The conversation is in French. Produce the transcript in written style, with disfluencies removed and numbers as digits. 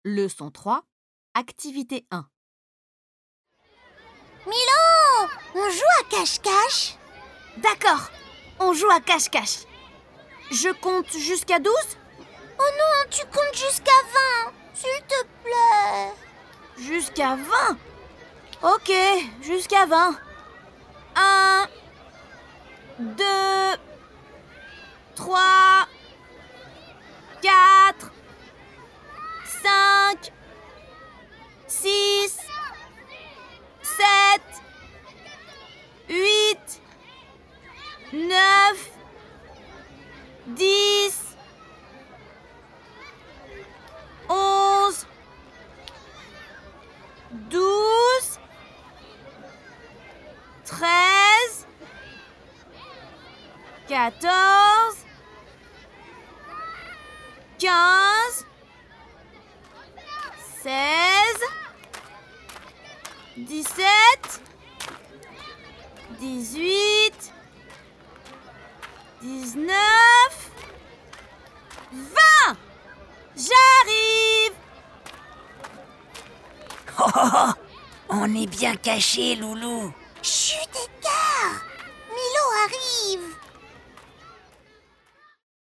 Leçon 3, activité 1. Milo, on joue à cache-cache? D'accord, on joue à cache-cache. Je compte jusqu'à 12? Oh non, tu comptes jusqu'à 20, s'il te plaît. Jusqu'à 20? Ok, jusqu'à 20. 1, 2, 3, 4, 5, 6, 7, 8, 9, 10, 11, 12, 13, 14, 15, 16, 17, 18, 19, 20! J'arrive! Oh, oh, oh, on est bien caché, Loulou. Chut, écart! Milo arrive.